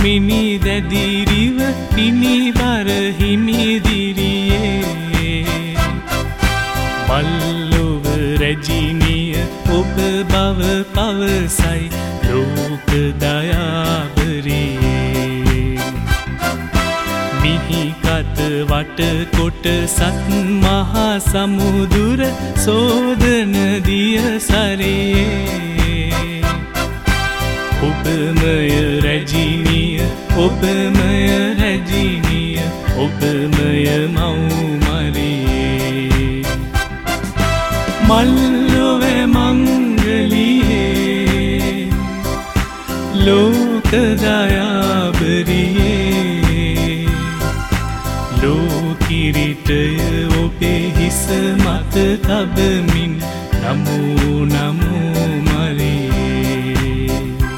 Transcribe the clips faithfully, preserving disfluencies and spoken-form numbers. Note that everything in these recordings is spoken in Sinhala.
මිනි දැදිරිව පිනිවර හිමිදිරියේ මල්ලොව රැජිනිය ඔබ බව පවසයි ලෝක දයාබරියේ මිහි කත වට කොට සත් මහා සමුදුර සෝදන දිය සරියේ ඔබමය රැජිනිය ඔබමය රැජිනිය ඔබමය මව්මරියේ මල්ලොවේ මංගලියේ ලෝක දයාබරියේ ලෝකිරිටය ඔබේ හිස මත තබමින් නමෝ නමෝ මරියේ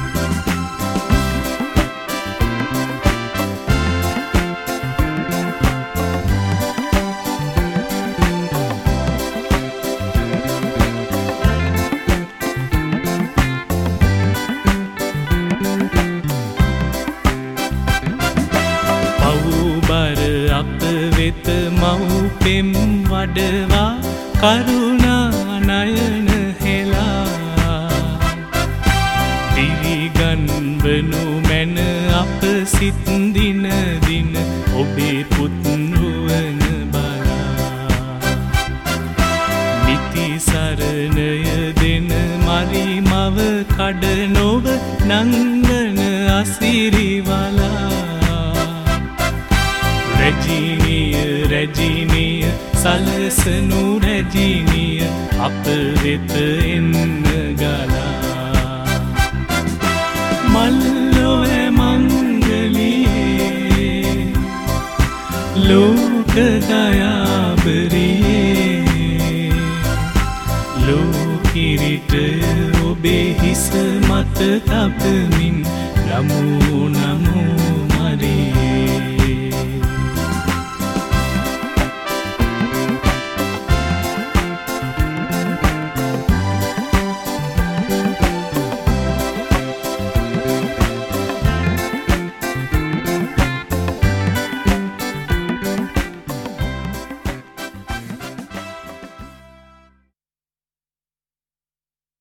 වෙත මව් පෙම් වඩවා කරුණා නයන හෙලා දිවිගන් වනු මැන අප සිත් දින දින ඔබේ පුත් නුවණ බලා නිති සරණය දෙන මරි මව කඩ නොව නංගන අසිරිවලා රැජිනිය රැජිනිය සලසනු රැජිනිය අප වෙත එන්න ගලා මල්ලොවේ මංගලියේ ලෝක දයාබරියේ ලෝකිරිටය ඔබේ හිස මත තබමින් නමෝ නමෝ